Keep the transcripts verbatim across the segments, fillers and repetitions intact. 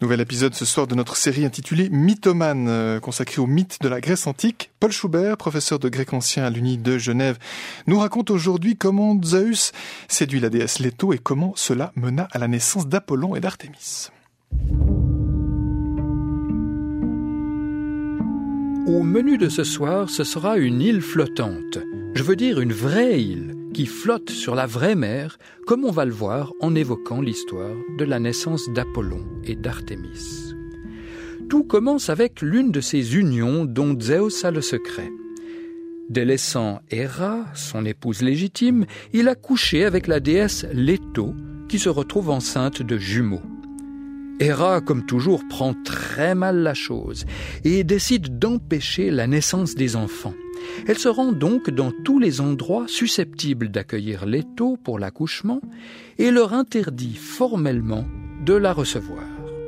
nouvel épisode ce soir de notre série intitulée Mythomane, euh, consacrée aux mythes de la Grèce antique. Paul Schubert, professeur de grec ancien à l'Uni de Genève, nous raconte aujourd'hui comment Zeus séduit la déesse Leto et comment cela mena à la naissance d'Apollon et d'Artémis. Au menu de ce soir, ce sera une île flottante. Je veux dire une vraie île qui flotte sur la vraie mer, comme on va le voir en évoquant l'histoire de la naissance d'Apollon et d'Artémis. Tout commence avec l'une de ces unions dont Zeus a le secret. Délaissant Héra, son épouse légitime, il a couché avec la déesse Leto, qui se retrouve enceinte de jumeaux. Héra, comme toujours, prend très mal la chose et décide d'empêcher la naissance des enfants. Elle se rend donc dans tous les endroits susceptibles d'accueillir Leto pour l'accouchement et leur interdit formellement de la recevoir.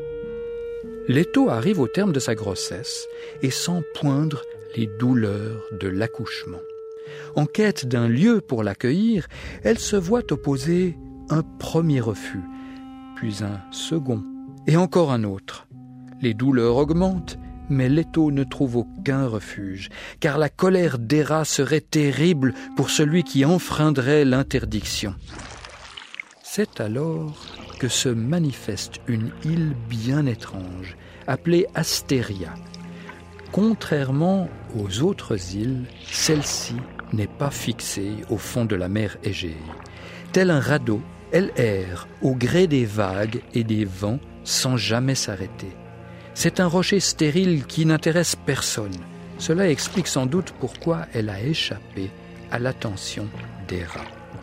Leto arrive au terme de sa grossesse et sent poindre les douleurs de l'accouchement. En quête d'un lieu pour l'accueillir, elle se voit opposer un premier refus, puis un second, et encore un autre. Les douleurs augmentent, mais Leto ne trouve aucun refuge, car la colère d'Héra serait terrible pour celui qui enfreindrait l'interdiction. C'est alors que se manifeste une île bien étrange, appelée Astéria. Contrairement aux autres îles, celle-ci n'est pas fixée au fond de la mer Égée. Tel un radeau, elle erre au gré des vagues et des vents sans jamais s'arrêter. C'est un rocher stérile qui n'intéresse personne. Cela explique sans doute pourquoi elle a échappé à l'attention d'Héra.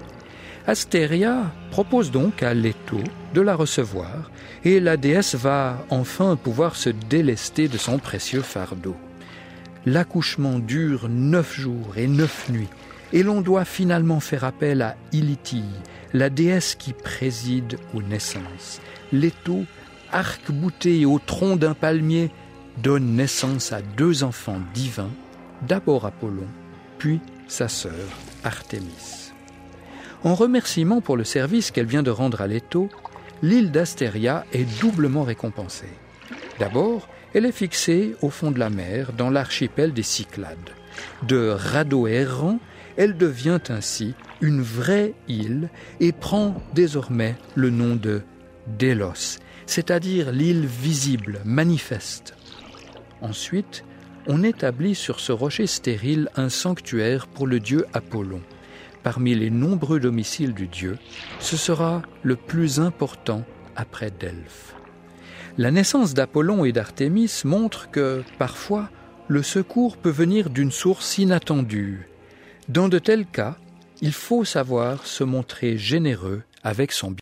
Astéria propose donc à Leto de la recevoir et la déesse va enfin pouvoir se délester de son précieux fardeau. L'accouchement dure neuf jours et neuf nuits et l'on doit finalement faire appel à Ilithyie, la déesse qui préside aux naissances. Leto, arc-bouté au tronc d'un palmier, donne naissance à deux enfants divins, d'abord Apollon, puis sa sœur Artémis. En remerciement pour le service qu'elle vient de rendre à Leto, l'île d'Astéria est doublement récompensée. D'abord, elle est fixée au fond de la mer, dans l'archipel des Cyclades. De radeau errant, elle devient ainsi une vraie île et prend désormais le nom de Délos, c'est-à-dire l'île visible, manifeste. Ensuite, on établit sur ce rocher stérile un sanctuaire pour le dieu Apollon. Parmi les nombreux domiciles du dieu, ce sera le plus important après Delphes. La naissance d'Apollon et d'Artémis montre que, parfois, le secours peut venir d'une source inattendue. Dans de tels cas, il faut savoir se montrer généreux avec son bien.